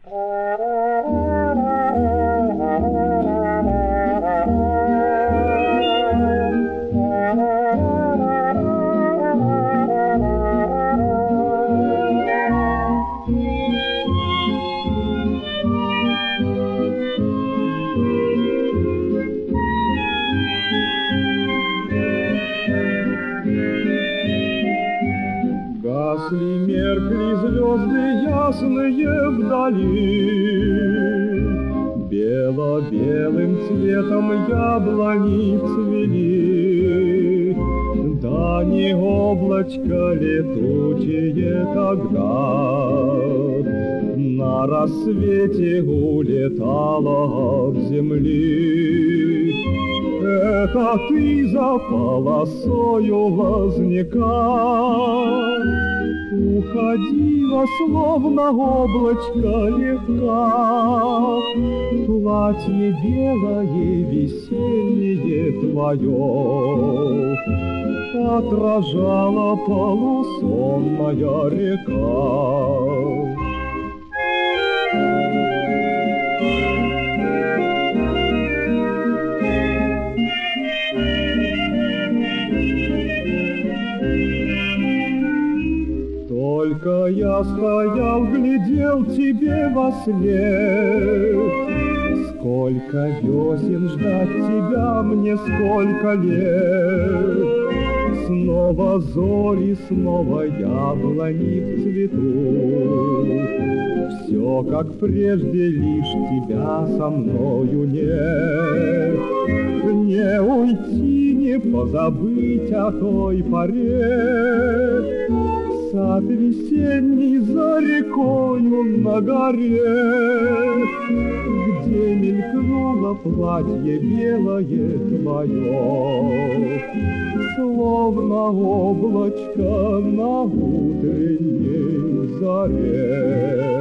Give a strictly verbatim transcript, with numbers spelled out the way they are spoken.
Гасли, меркли звезды ясные вдали, бело-белым цветом яблони цвели. Да не облачко летучее тогда на рассвете улетало от земли. Это ты за полосою лозняка уходила, словно облачко легка. Платье белое весеннее твое отражала полусонная река. Только я стоял, глядел тебе во след. Сколько весен ждать тебя мне, сколько лет. Снова зори, снова яблони в цвету. Все как прежде, лишь тебя со мною нет. Не уйти, не позабыть о той поре. Сад весенний за рекою на горе, где мелькнуло платье белое твое, словно облачко на утренней заре.